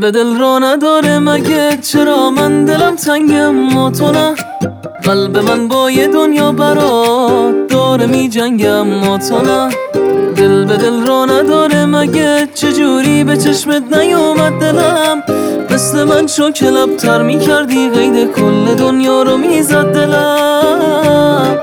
به دل را نداره مگه؟ چرا من دلم تنگم و تو نه؟ قلب من با یه دنیا برات داره می جنگم و تو نه. دل به دل را نداره مگه؟ چجوری به چشمت نیومد دلم؟ مثل من شو که لبتر می کردی قید کل دنیا رو می زد دلم.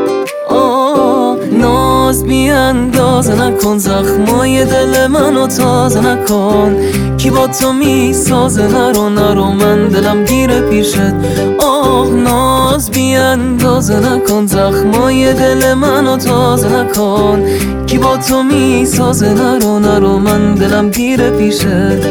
ناز بی اندازه نکن، زخمای دل منو تازه نکن. کی با تو می سازه؟ نرو من دلم گیره پیشت. ناز بی اندازه نکن، زخمای دل منو تازه نکن. کی با تو می سازه؟ نرو من دلم گیره پیشت.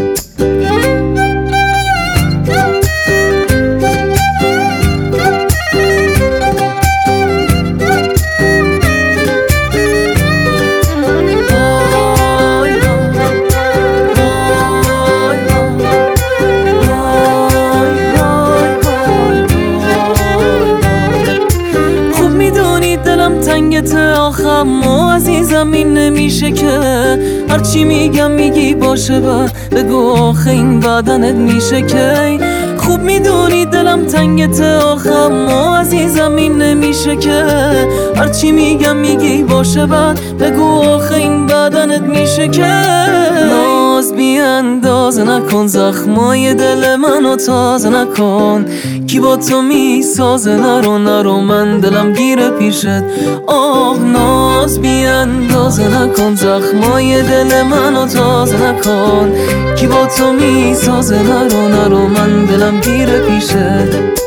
تنگت آخم و عزیزم این نمیشه که هرچی میگم میگی باشه بگو آخه این بدنت میشه که. خوب میدونی دلم تنگت آخم و عزیزم این نمیشه که هرچی میگم میگی باشه بگو آخه این بدنت میشه که. ناز بی اندازه نکن، زخمای دل منو تازه نکن. کی با تو میسازه؟ نرو من دلم گیره پیشت. ناز بی اندازه نکن، زخمای دل منو تازه نکن. کی با تو میسازه؟ نرو من دلم گیره پیشت.